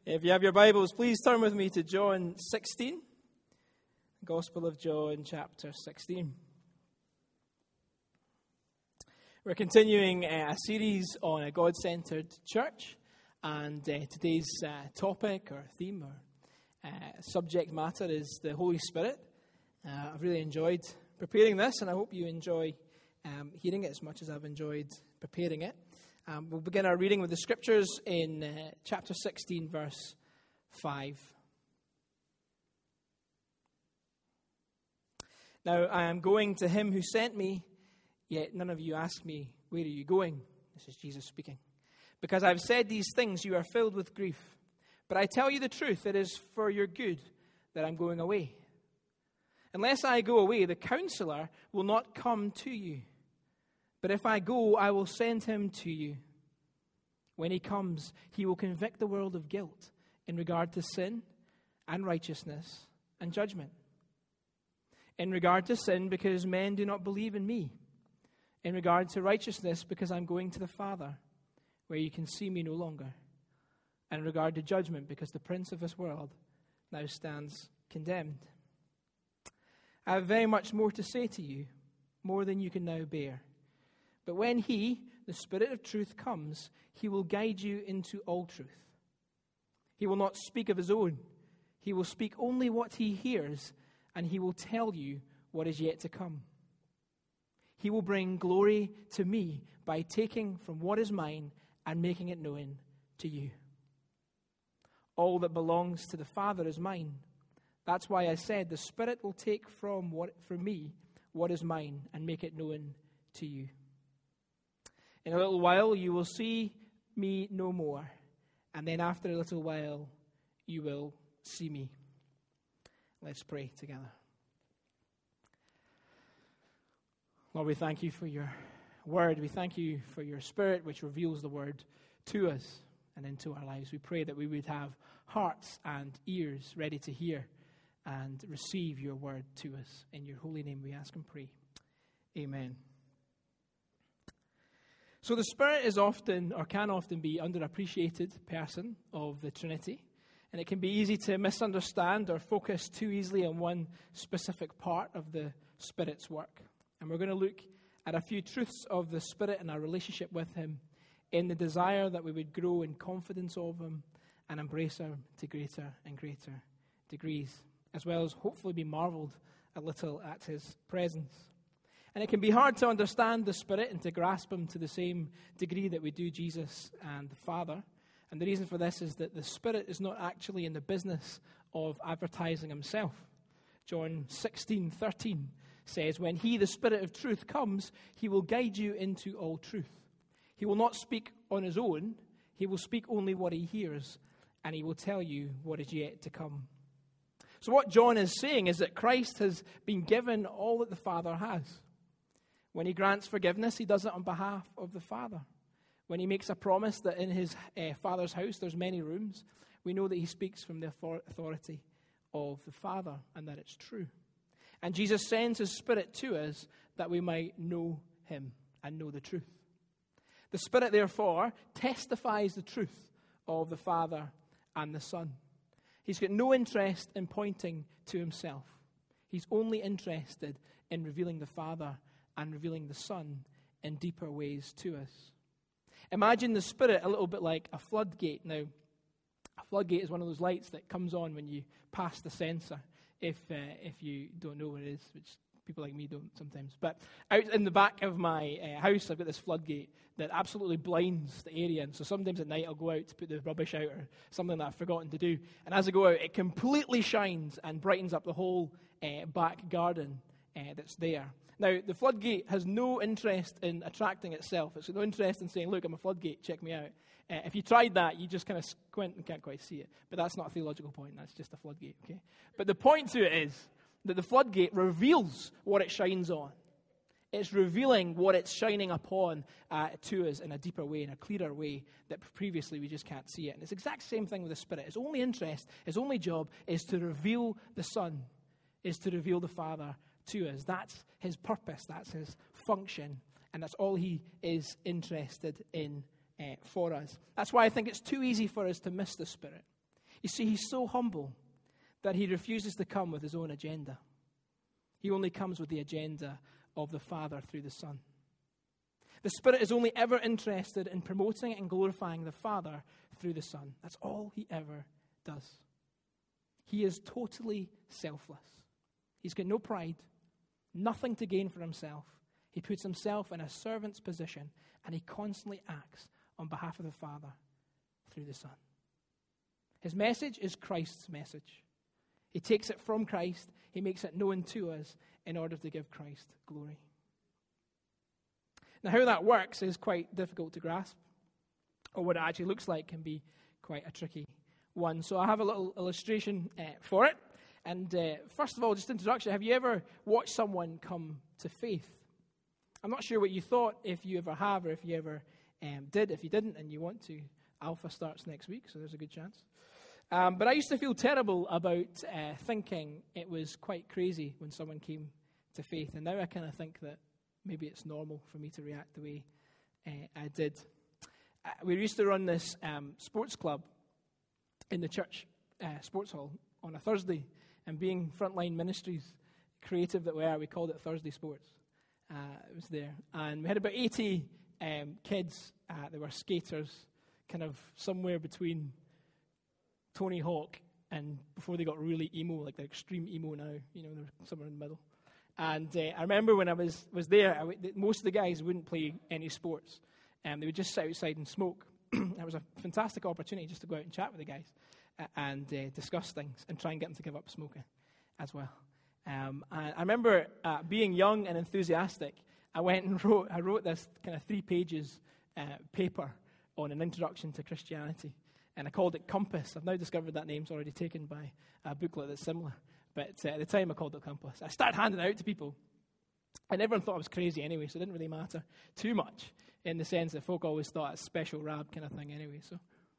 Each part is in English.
If you have your Bibles, please turn with me to John 16, Gospel of John, chapter 16. We're continuing a series on a God-centered church, and today's topic or theme or subject matter is the Holy Spirit. I've really enjoyed preparing this, and I hope you enjoy hearing it as much as I've enjoyed preparing it. We'll begin our reading with the scriptures in chapter 16, verse 5. Now, I am going to him who sent me, yet none of you ask me, where are you going? This is Jesus speaking. Because I've said these things, you are filled with grief. But I tell you the truth, it is for your good that I'm going away. Unless I go away, the counselor will not come to you. But if I go, I will send him to you. When he comes, he will convict the world of guilt in regard to sin and righteousness and judgment. In regard to sin, because men do not believe in me. In regard to righteousness, because I'm going to the Father, where you can see me no longer. And in regard to judgment, because the prince of this world now stands condemned. I have very much more to say to you, more than you can now bear. But when he, the Spirit of truth, comes, he will guide you into all truth. He will not speak of his own. He will speak only what he hears, and he will tell you what is yet to come. He will bring glory to me by taking from what is mine and making it known to you. All that belongs to the Father is mine. That's why I said the Spirit will take from me what is mine and make it known to you. In a little while you will see me no more, and then after a little while you will see me. Let's pray together. Lord, we thank you for your word. We thank you for your Spirit, which reveals the word to us and into our lives. We pray that we would have hearts and ears ready to hear and receive your word to us. In your holy name we ask and pray. Amen. So the Spirit is often, or can often be, underappreciated person of the Trinity. And it can be easy to misunderstand or focus too easily on one specific part of the Spirit's work. And we're going to look at a few truths of the Spirit and our relationship with him in the desire that we would grow in confidence of him and embrace him to greater and greater degrees, as well as hopefully be marveled a little at his presence. And it can be hard to understand the Spirit and to grasp him to the same degree that we do Jesus and the Father. And the reason for this is that the Spirit is not actually in the business of advertising himself. John 16:13 says, when he, the Spirit of truth, comes, he will guide you into all truth. He will not speak on his own. He will speak only what he hears, and he will tell you what is yet to come. So what John is saying is that Christ has been given all that the Father has. When he grants forgiveness, he does it on behalf of the Father. When he makes a promise that in his Father's house there's many rooms, we know that he speaks from the authority of the Father and that it's true. And Jesus sends his Spirit to us that we might know him and know the truth. The Spirit, therefore, testifies the truth of the Father and the Son. He's got no interest in pointing to himself. He's only interested in revealing the Father and revealing the Son in deeper ways to us. Imagine the Spirit a little bit like a floodgate. Now, a floodgate is one of those lights that comes on when you pass the sensor, if you don't know what it is, which people like me don't sometimes. But out in the back of my house, I've got this floodgate that absolutely blinds the area. And so sometimes at night I'll go out to put the rubbish out or something that I've forgotten to do. And as I go out, it completely shines and brightens up the whole back garden that's there. Now, the floodgate has no interest in attracting itself. It's no interest in saying, look, I'm a floodgate, check me out. If you tried that, you just kind of squint and can't quite see it. But that's not a theological point. That's just a floodgate, okay? But the point to it is that the floodgate reveals what it shines on. It's revealing what it's shining upon to us in a deeper way, in a clearer way that previously we just can't see it. And it's the exact same thing with the Spirit. His only interest, his only job is to reveal the Son, is to reveal the Father to us. That's his purpose. That's his function. And that's all he is interested in for us. That's why I think it's too easy for us to miss the Spirit. You see, he's so humble that he refuses to come with his own agenda. He only comes with the agenda of the Father through the Son. The Spirit is only ever interested in promoting and glorifying the Father through the Son. That's all he ever does. He is totally selfless. He's got no pride, nothing to gain for himself. He puts himself in a servant's position, and he constantly acts on behalf of the Father through the Son. His message is Christ's message. He takes it from Christ, he makes it known to us in order to give Christ glory. Now, how that works is quite difficult to grasp, or what it actually looks like can be quite a tricky one. So I have a little illustration for it. And first of all, just introduction, have you ever watched someone come to faith? I'm not sure what you thought, if you ever have, or if you ever did. If you didn't and you want to, Alpha starts next week, so there's a good chance. But I used to feel terrible about thinking it was quite crazy when someone came to faith. And now I kind of think that maybe it's normal for me to react the way I did. We used to run this sports club in the church sports hall on a Thursday. And being Frontline Ministries creative that we are, we called it Thursday Sports. It was there. And we had about 80 kids. They were skaters, kind of somewhere between Tony Hawk and before they got really emo, like they're extreme emo now. You know, they're somewhere in the middle. And I remember when I was there, most of the guys wouldn't play any sports. They would just sit outside and smoke. It was a fantastic opportunity just to go out and chat with the guys and discuss things and try and get them to give up smoking as well. And I remember being young and enthusiastic. I went and wrote this kind of 3 pages paper on an introduction to Christianity. And I called it Compass. I've now discovered that name's already taken by a booklet that's similar. But at the time, I called it Compass. I started handing it out to people. And everyone thought I was crazy anyway, so it didn't really matter too much in the sense that folk always thought it's special rab kind of thing anyway. So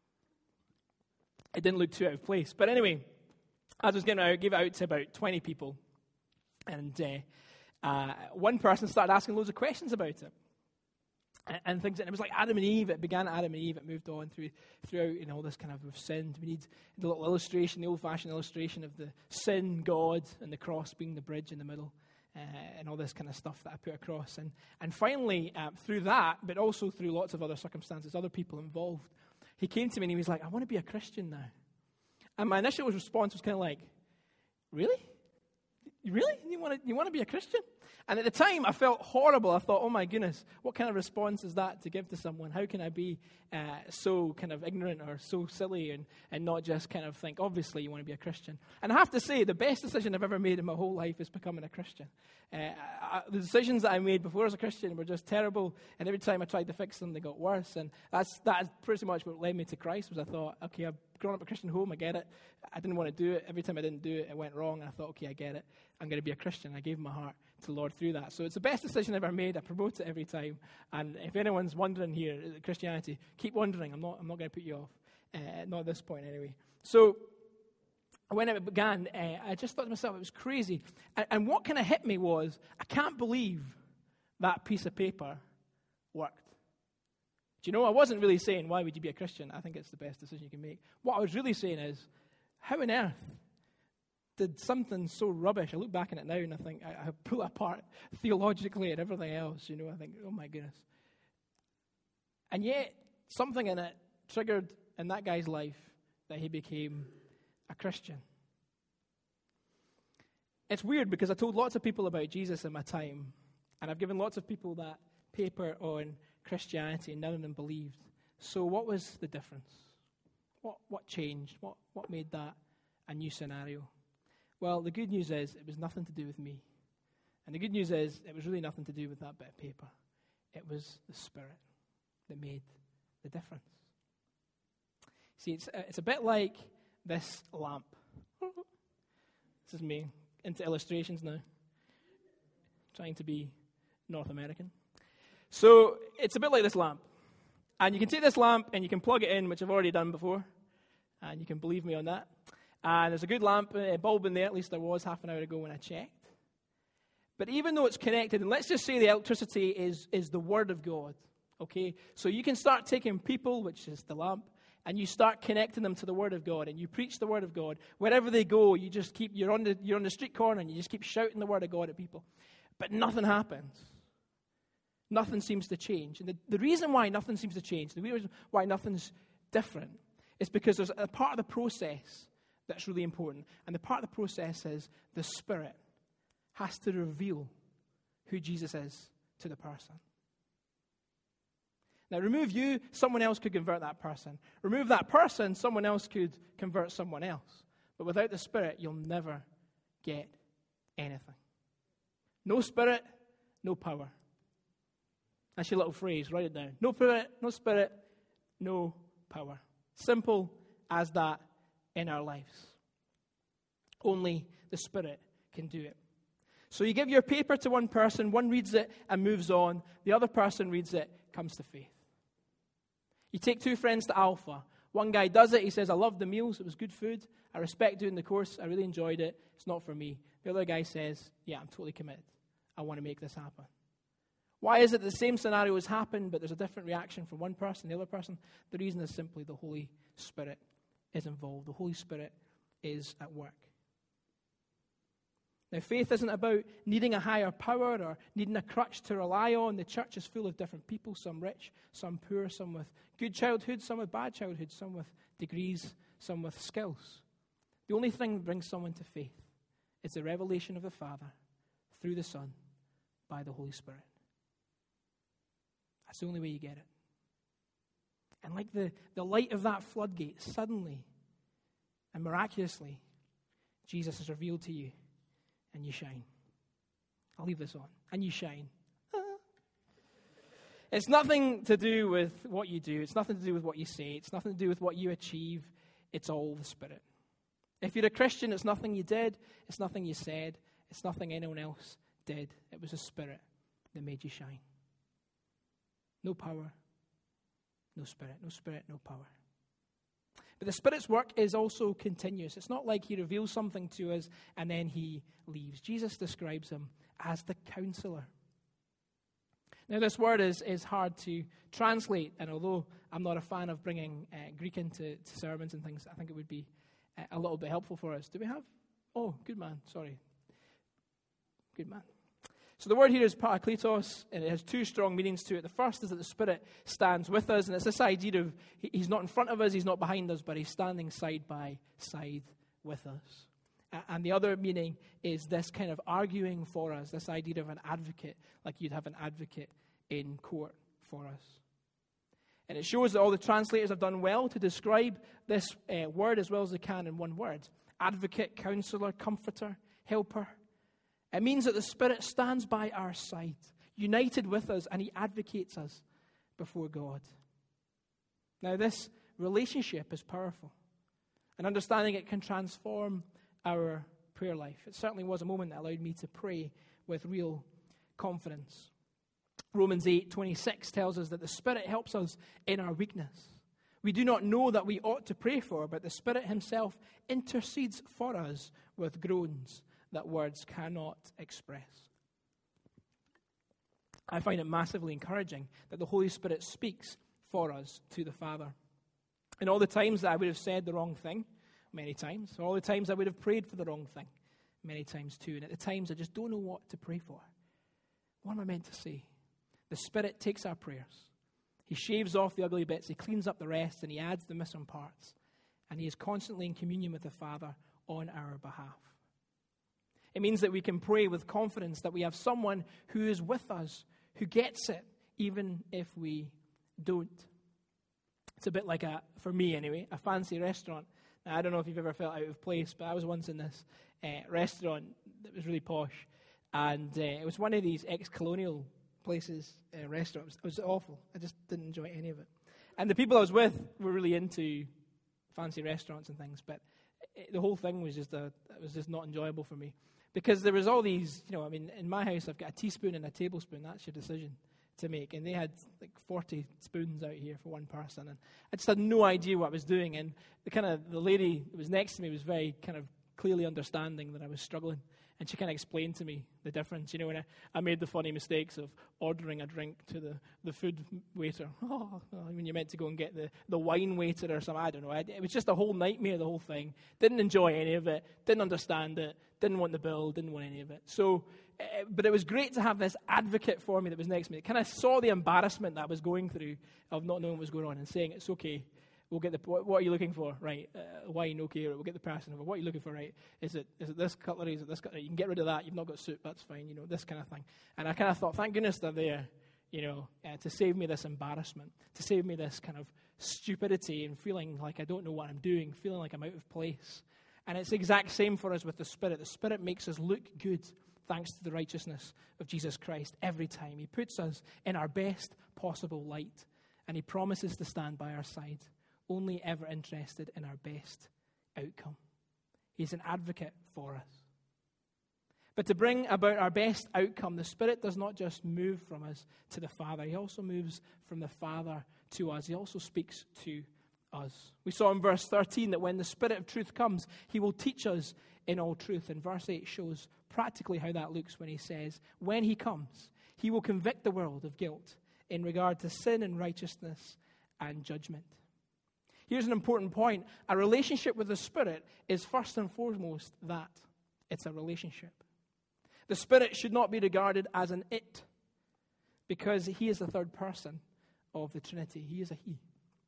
it didn't look too out of place. But anyway, as I was giving it out to about 20 people. And one person started asking loads of questions about it. And things, and it was like Adam and Eve. It began at Adam and Eve. It moved on throughout, all this kind of we've sinned. We need the little illustration, the old-fashioned illustration of the sin, God, and the cross being the bridge in the middle, and all this kind of stuff that I put across. And finally, through that, but also through lots of other circumstances, other people involved, he came to me and he was like, "I want to be a Christian now." And my initial response was kind of like, "Really? Really? You want to be a Christian?" And at the time, I felt horrible. I thought, oh my goodness, what kind of response is that to give to someone? How can I be so kind of ignorant or so silly and not just kind of think, obviously you want to be a Christian? And I have to say, the best decision I've ever made in my whole life is becoming a Christian. The decisions that I made before I was a Christian were just terrible, and every time I tried to fix them, they got worse. And that is pretty much what led me to Christ, was I thought, okay, I've grown up in a Christian home, I get it. I didn't want to do it. Every time I didn't do it, it went wrong, and I thought, okay, I get it. I'm going to be a Christian. I gave my heart to the Lord through that. So it's the best decision I've ever made. I promote it every time. And if anyone's wondering here, Christianity, keep wondering. I'm not going to put you off. Not at this point anyway. So when it began, I just thought to myself, it was crazy. And what kind of hit me was, I can't believe that piece of paper worked. Do you know, I wasn't really saying, why would you be a Christian? I think it's the best decision you can make. What I was really saying is, how on earth did something so rubbish? I look back on it now and I think, I pull it apart theologically and everything else, I think, oh my goodness. And yet, something in it triggered in that guy's life that he became a Christian. It's weird because I told lots of people about Jesus in my time, and I've given lots of people that paper on Christianity, and none of them believed. So what was the difference? What changed? What made that a new scenario? Well, the good news is it was nothing to do with me. And the good news is it was really nothing to do with that bit of paper. It was the Spirit that made the difference. See, it's a bit like this lamp. This is me into illustrations now. Trying to be North American. So it's a bit like this lamp. And you can take this lamp and you can plug it in, which I've already done before. And you can believe me on that. And there's a good lamp, a bulb in there, at least there was half an hour ago when I checked. But even though it's connected, and let's just say the electricity is the Word of God, okay? So you can start taking people, which is the lamp, and you start connecting them to the Word of God, and you preach the Word of God, wherever they go, you're on the street corner, and you just keep shouting the Word of God at people. But nothing happens. Nothing seems to change. And the reason why nothing seems to change, the reason why nothing's different, is because there's a part of the process that's really important. And the part of the process is the Spirit has to reveal who Jesus is to the person. Now, remove you, someone else could convert that person. Remove that person, someone else could convert someone else. But without the Spirit, you'll never get anything. No Spirit, no power. That's your little phrase. Write it down. No Spirit, no power. Simple as that in our lives. Only the Spirit can do it. So you give your paper to one person, one reads it and moves on. The other person reads it, comes to faith. You take two friends to Alpha. One guy does it. He says, I loved the meals. It was good food. I respect doing the course. I really enjoyed it. It's not for me. The other guy says, yeah, I'm totally committed. I want to make this happen. Why is it the same scenario has happened, but there's a different reaction from one person, the other person? The reason is simply the Holy Spirit is involved. The Holy Spirit is at work. Now, faith isn't about needing a higher power or needing a crutch to rely on. The church is full of different people, some rich, some poor, some with good childhood, some with bad childhood, some with degrees, some with skills. The only thing that brings someone to faith is the revelation of the Father through the Son by the Holy Spirit. That's the only way you get it. And like the light of that floodgate, suddenly and miraculously, Jesus is revealed to you. And you shine. I'll leave this on. And you shine. It's nothing to do with what you do. It's nothing to do with what you say. It's nothing to do with what you achieve. It's all the Spirit. If you're a Christian, it's nothing you did. It's nothing you said. It's nothing anyone else did. It was the Spirit that made you shine. No power. No Spirit. No Spirit, no power. But the Spirit's work is also continuous. It's not like he reveals something to us and then he leaves. Jesus describes him as the Counselor. Now, this word is hard to translate, and although I'm not a fan of bringing Greek into sermons and things, I think it would be a little bit helpful for us. Do we have? Oh, good man. Sorry. Good man. So the word here is parakletos, and it has two strong meanings to it. The first is that the Spirit stands with us, and it's this idea of he's not in front of us, he's not behind us, but he's standing side by side with us. And the other meaning is this kind of arguing for us, this idea of an advocate, like you'd have an advocate in court for us. And it shows that all the translators have done well to describe this word as well as they can in one word. Advocate, counselor, comforter, helper. It means that the Spirit stands by our side, united with us, and he advocates us before God. Now, this relationship is powerful, and understanding it can transform our prayer life. It certainly was a moment that allowed me to pray with real confidence. Romans 8:26 tells us that the Spirit helps us in our weakness. We do not know that we ought to pray for, but the Spirit himself intercedes for us with groans that words cannot express. I find it massively encouraging that the Holy Spirit speaks for us to the Father. And all the times that I would have said the wrong thing, many times, all the times I would have prayed for the wrong thing, many times too, and at the times I just don't know what to pray for. What am I meant to say? The Spirit takes our prayers. He shaves off the ugly bits, he cleans up the rest, and he adds the missing parts. And he is constantly in communion with the Father on our behalf. It means that we can pray with confidence that we have someone who is with us, who gets it, even if we don't. It's a bit like, for me anyway, a fancy restaurant. Now, I don't know if you've ever felt out of place, but I was once in this restaurant that was really posh. And it was one of these ex-colonial places, restaurants. It was awful. I just didn't enjoy any of it. And the people I was with were really into fancy restaurants and things, but the whole thing was just not enjoyable for me. Because there was all these, in my house I've got a teaspoon and a tablespoon. That's your decision to make. And they had like 40 spoons out here for one person. And I just had no idea what I was doing. And the lady that was next to me was very kind of clearly understanding that I was struggling. And she kind of explained to me the difference. You know, when I made the funny mistakes of ordering a drink to the food waiter. Oh, when you're meant to go and get the wine waiter or something. I don't know. It was just a whole nightmare, the whole thing. Didn't enjoy any of it. Didn't understand it. Didn't want the bill. Didn't want any of it. So, but it was great to have this advocate for me that was next to me. It kind of saw the embarrassment that I was going through of not knowing what was going on and saying, it's okay. We'll get what are you looking for? Right, wine, okay. We'll get the person over. What are you looking for? Right, is it this cutlery? Is it this cutlery? You can get rid of that. You've not got soup. That's fine. You know, this kind of thing. And I kind of thought, thank goodness they're there. You know, to save me this embarrassment, to save me this kind of stupidity and feeling like I don't know what I'm doing, feeling like I'm out of place. And it's the exact same for us with the Spirit. The Spirit makes us look good thanks to the righteousness of Jesus Christ every time. He puts us in our best possible light, and He promises to stand by our side, only ever interested in our best outcome. He's an advocate for us. But to bring about our best outcome, the Spirit does not just move from us to the Father. He also moves from the Father to us. He also speaks to us. We saw in verse 13 that when the Spirit of truth comes, He will teach us in all truth. And verse 8 shows practically how that looks when He says, when He comes, He will convict the world of guilt in regard to sin and righteousness and judgment. Here's an important point. A relationship with the Spirit is first and foremost that. It's a relationship. The Spirit should not be regarded as an it, because He is the third person of the Trinity. He is a He.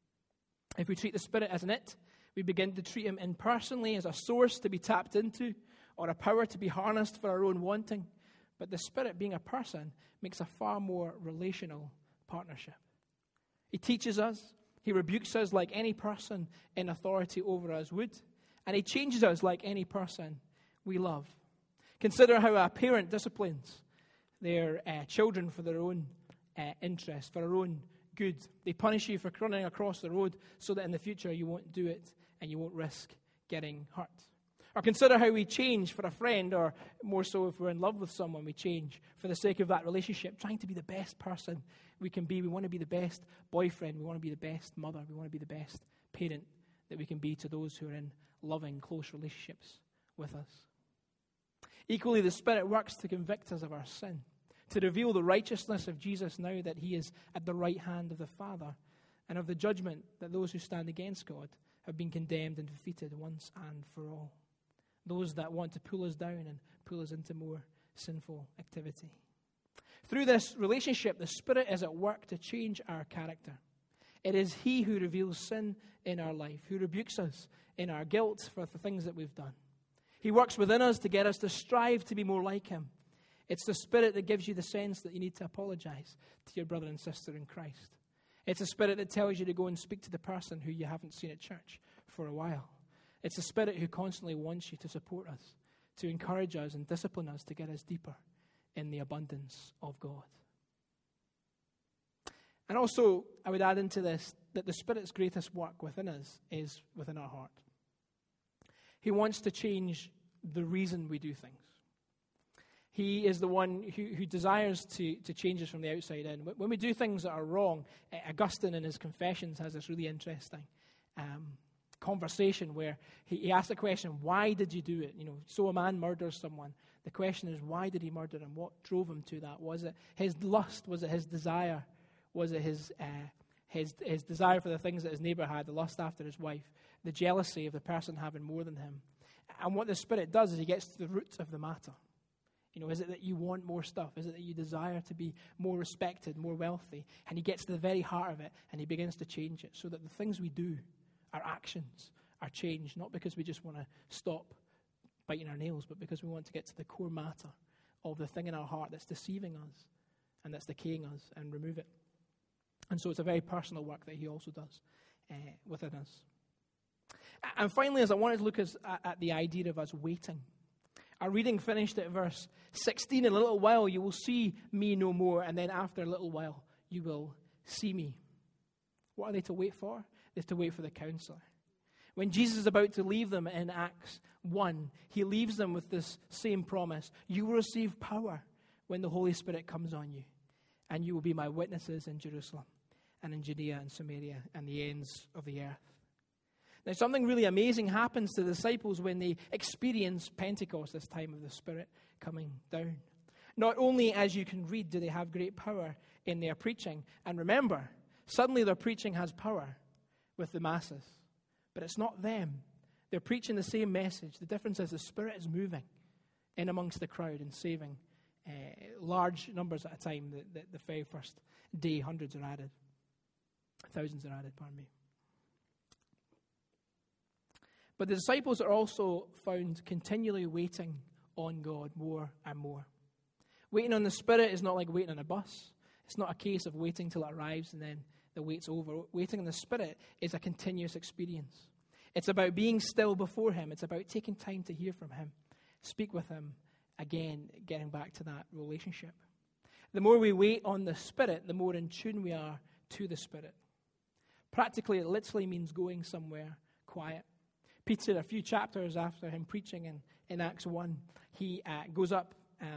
If we treat the Spirit as an it, we begin to treat Him impersonally as a source to be tapped into or a power to be harnessed for our own wanting. But the Spirit, being a person, makes a far more relational partnership. He teaches us. He rebukes us like any person in authority over us would. And He changes us like any person we love. Consider how a parent disciplines their children for their own interest, for their own good. They punish you for running across the road so that in the future you won't do it and you won't risk getting hurt. Or consider how we change for a friend, or more so if we're in love with someone, we change for the sake of that relationship, trying to be the best person we can be. We want to be the best boyfriend. We want to be the best mother. We want to be the best parent that we can be to those who are in loving, close relationships with us. Equally, the Spirit works to convict us of our sin, to reveal the righteousness of Jesus now that He is at the right hand of the Father, and of the judgment that those who stand against God have been condemned and defeated once and for all. Those that want to pull us down and pull us into more sinful activity. Through this relationship, the Spirit is at work to change our character. It is He who reveals sin in our life, who rebukes us in our guilt for the things that we've done. He works within us to get us to strive to be more like Him. It's the Spirit that gives you the sense that you need to apologize to your brother and sister in Christ. It's the Spirit that tells you to go and speak to the person who you haven't seen at church for a while. It's the Spirit who constantly wants you to support us, to encourage us and discipline us to get us deeper in the abundance of God. And also, I would add into this that the Spirit's greatest work within us is within our heart. He wants to change the reason we do things. He is the one who desires to change us from the outside in. When we do things that are wrong, Augustine in his Confessions has this really interesting conversation where he asks the question, why did you do it? You know, so a man murders someone. The question is, why did he murder him? What drove him to that? Was it his lust? Was it his desire? Was it his desire for the things that his neighbor had, the lust after his wife, the jealousy of the person having more than him? And what the Spirit does is He gets to the root of the matter. You know, is it that you want more stuff? Is it that you desire to be more respected, more wealthy? And He gets to the very heart of it, and He begins to change it so that the things we do, our actions, are changed, not because we just want to stop biting our nails, but because we want to get to the core matter of the thing in our heart that's deceiving us and that's decaying us, and remove it. And so it's a very personal work that He also does within us. And finally, as I wanted to look at the idea of us waiting. Our reading finished at verse 16. In a little while you will see me no more, and then after a little while you will see me. What are they to wait for? They have to wait for the Counselor. When Jesus is about to leave them in Acts 1, He leaves them with this same promise. You will receive power when the Holy Spirit comes on you, and you will be my witnesses in Jerusalem and in Judea and Samaria and the ends of the earth. Now, something really amazing happens to the disciples when they experience Pentecost, this time of the Spirit coming down. Not only, as you can read, do they have great power in their preaching, and remember, suddenly their preaching has power with the masses. But it's not them. They're preaching the same message. The difference is the Spirit is moving in amongst the crowd and saving large numbers at a time. The very first day, hundreds are added. Thousands are added, pardon me. But the disciples are also found continually waiting on God more and more. Waiting on the Spirit is not like waiting on a bus. It's not a case of waiting till it arrives and then the wait's over. Waiting on the Spirit is a continuous experience. It's about being still before Him. It's about taking time to hear from Him, speak with Him, again, getting back to that relationship. The more we wait on the Spirit, the more in tune we are to the Spirit. Practically, it literally means going somewhere quiet. Peter, a few chapters after him preaching in Acts 1, he goes up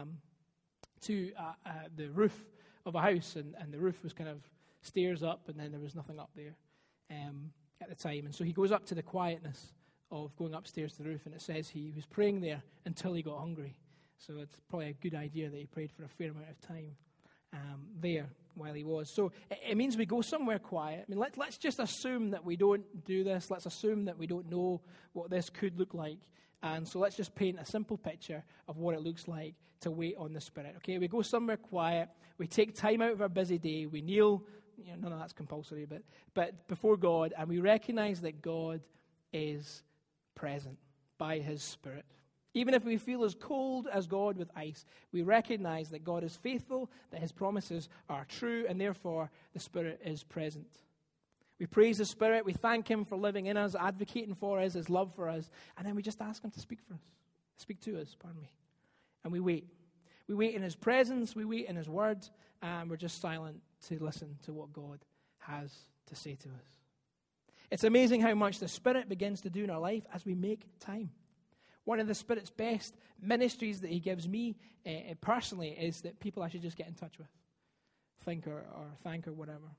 to the roof of a house, and the roof was kind of stairs up, and then there was nothing up there at the time. And so he goes up to the quietness of going upstairs to the roof, and it says he was praying there until he got hungry. So it's probably a good idea that he prayed for a fair amount of time there while he was. So it means we go somewhere quiet. I mean, let's just assume that we don't do this. Let's assume that we don't know what this could look like. And so let's just paint a simple picture of what it looks like to wait on the Spirit. Okay, we go somewhere quiet. We take time out of our busy day. We kneel. None of that's compulsory, but before God, and we recognize that God is present by His Spirit. Even if we feel as cold as God with ice, we recognize that God is faithful, that His promises are true, and therefore the Spirit is present. We praise the Spirit, we thank Him for living in us, advocating for us, His love for us, and then we just ask Him to speak to us, and we wait. We wait in His presence, we wait in His word, and we're just silent to listen to what God has to say to us. It's amazing how much the Spirit begins to do in our life as we make time. One of the Spirit's best ministries that He gives me personally is that people I should just get in touch with, think or thank or whatever.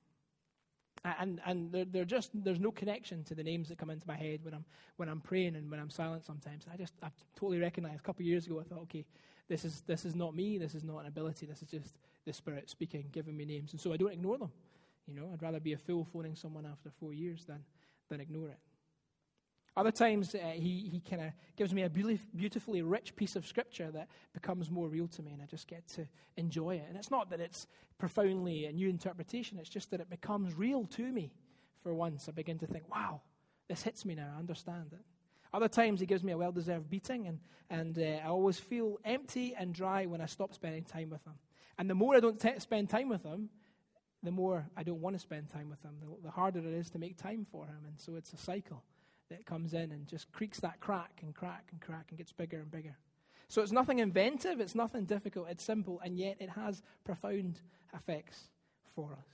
And there's no connection to the names that come into my head when I'm praying and when I'm silent sometimes. I've totally recognized a couple of years ago. I thought, okay, this is not me. This is not an ability. This is just the Spirit speaking, giving me names, and so I don't ignore them. I'd rather be a fool phoning someone after 4 years than ignore it. Other times, he kind of gives me a beautifully rich piece of Scripture that becomes more real to me, and I just get to enjoy it. And it's not that it's profoundly a new interpretation, it's just that it becomes real to me for once. I begin to think, wow, this hits me now, I understand it. Other times, he gives me a well-deserved beating, and I always feel empty and dry when I stop spending time with him. And the more I don't spend time with him, the more I don't want to spend time with him, the harder it is to make time for him. And so it's a cycle that comes in and just creaks that crack and gets bigger and bigger. So it's nothing inventive, it's nothing difficult, it's simple, and yet it has profound effects for us.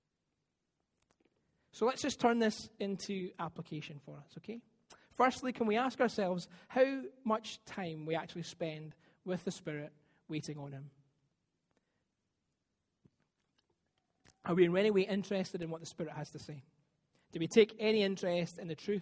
So let's just turn this into application for us, okay? Firstly, can we ask ourselves how much time we actually spend with the Spirit waiting on Him? Are we in any way interested in what the Spirit has to say? Do we take any interest in the truth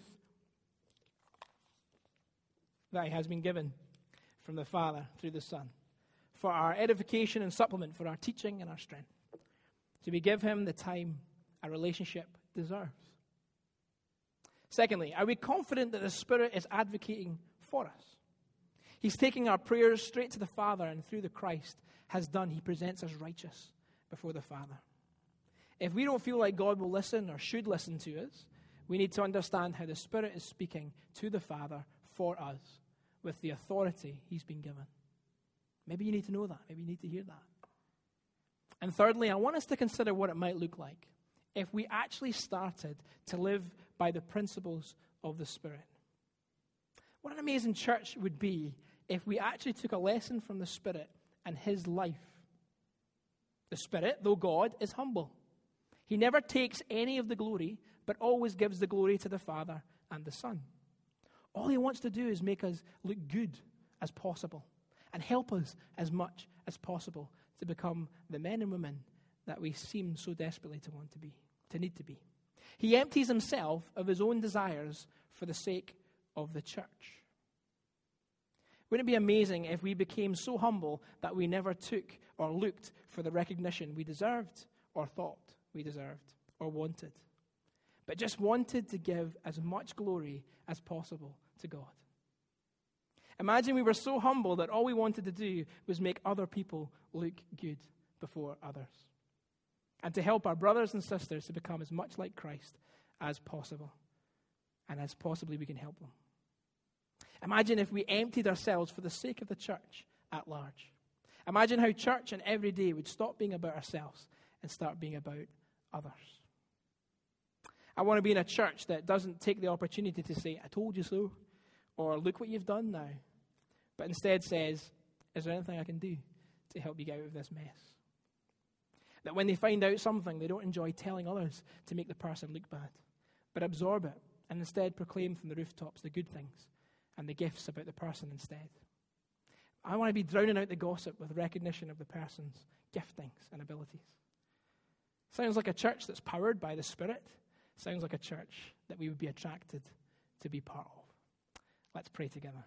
that He has been given from the Father through the Son for our edification and supplement, for our teaching and our strength? Do we give Him the time a relationship deserves? Secondly, are we confident that the Spirit is advocating for us? He's taking our prayers straight to the Father, and through the Christ has done, He presents us righteous before the Father. If we don't feel like God will listen or should listen to us, we need to understand how the Spirit is speaking to the Father for us with the authority He's been given. Maybe you need to know that. Maybe you need to hear that. And thirdly, I want us to consider what it might look like if we actually started to live by the principles of the Spirit. What an amazing church would be if we actually took a lesson from the Spirit and His life. The Spirit, though God, is humble. He never takes any of the glory, but always gives the glory to the Father and the Son. All He wants to do is make us look good as possible and help us as much as possible to become the men and women that we seem so desperately to want to be, to need to be. He empties Himself of His own desires for the sake of the church. Wouldn't it be amazing if we became so humble that we never took or looked for the recognition we deserved or thought we deserved or wanted, but just wanted to give as much glory as possible to God? Imagine we were so humble that all we wanted to do was make other people look good before others, and to help our brothers and sisters to become as much like Christ as possible, and as possibly we can help them. Imagine if we emptied ourselves for the sake of the church at large. Imagine how church and every day would stop being about ourselves and start being about others. I want to be in a church that doesn't take the opportunity to say, "I told you so," or "Look what you've done now," but instead says, "Is there anything I can do to help you get out of this mess?" That when they find out something, they don't enjoy telling others to make the person look bad, but absorb it and instead proclaim from the rooftops the good things and the gifts about the person instead. I want to be drowning out the gossip with recognition of the person's giftings and abilities. Sounds like a church that's powered by the Spirit. Sounds like a church that we would be attracted to be part of. Let's pray together.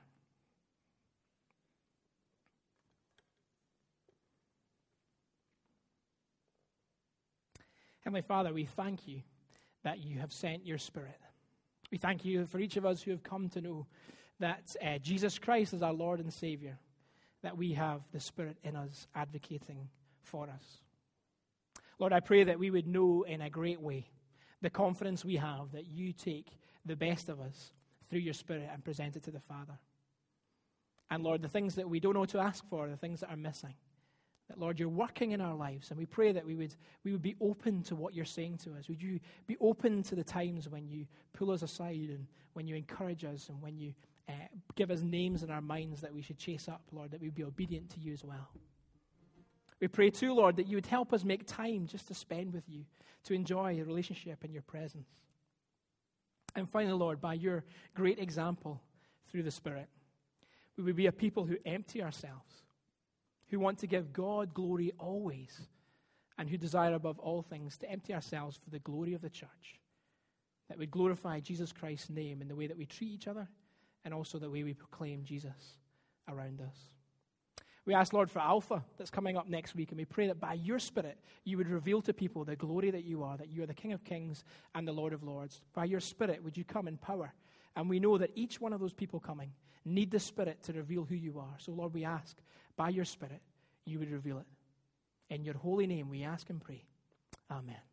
Heavenly Father, we thank you that you have sent your Spirit. We thank you for each of us who have come to know that Jesus Christ is our Lord and Savior, that we have the Spirit in us advocating for us. Lord, I pray that we would know in a great way the confidence we have that you take the best of us through your Spirit and present it to the Father. And Lord, the things that we don't know to ask for, the things that are missing, that, Lord, you're working in our lives, and we pray that we would be open to what you're saying to us. Would you be open to the times when you pull us aside and when you encourage us and when you give us names in our minds that we should chase up, Lord, that we'd be obedient to you as well. We pray too, Lord, that you would help us make time just to spend with you, to enjoy a relationship in your presence. And finally, Lord, by your great example through the Spirit, we would be a people who empty ourselves, who want to give God glory always, and who desire above all things to empty ourselves for the glory of the church, that would glorify Jesus Christ's name in the way that we treat each other and also the way we proclaim Jesus around us. We ask, Lord, for Alpha that's coming up next week, and we pray that by your Spirit you would reveal to people the glory that you are the King of Kings and the Lord of Lords. By your Spirit would you come in power, and we know that each one of those people coming need the Spirit to reveal who you are. So, Lord, we ask, by your Spirit, you would reveal it. In your holy name we ask and pray. Amen.